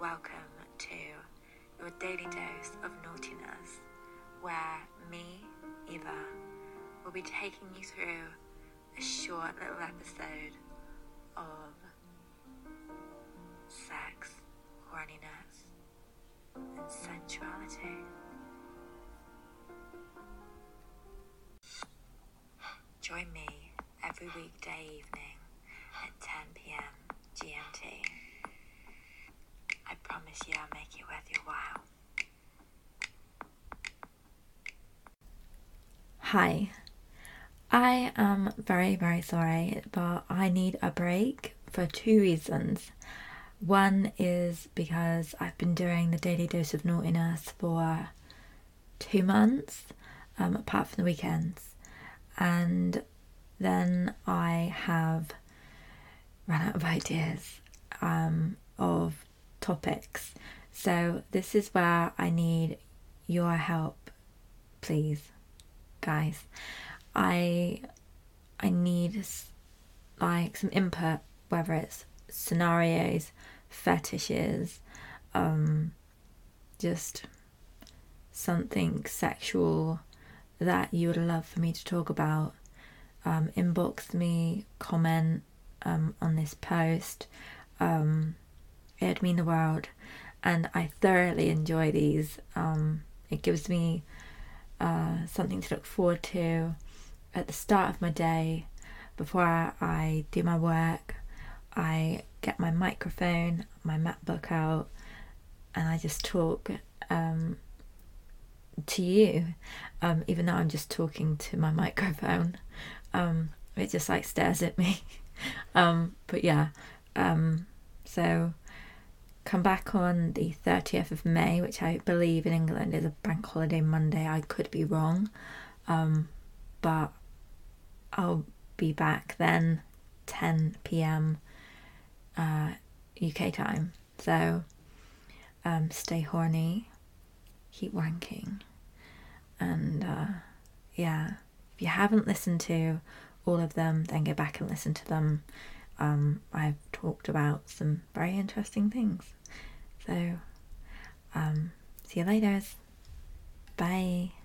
welcome to your daily dose of naughtiness, where me, Eva, will be taking you through a short little episode of sex, horniness, and sensuality. Join me every weekday evening at 10 p.m. GMT. I promise you I'll make it worth your while. Hi. I am very, very sorry, but I need a break for two reasons. One is because I've been doing the Daily Dose of Naughtiness for 2 months, apart from the weekends. And then I have run out of ideas of topics. So this is where I need your help, please, guys. I need like some input, whether it's scenarios, fetishes, just something sexual that you would love for me to talk about. Inbox me, comment on this post. It'd mean the world, and I thoroughly enjoy these. It gives me something to look forward to at the start of my day. Before I do my work, I get my microphone, my MacBook out, and I just talk to you, even though I'm just talking to my microphone. It just like stares at me. But yeah, so come back on the 30th of May, which I believe in England is a bank holiday Monday. I could be wrong, but I'll be back then, 10 p.m. UK time. So stay horny, keep wanking, and yeah, if you haven't listened to all of them, then go back and listen to them. I've talked about some very interesting things. So see you later. Bye.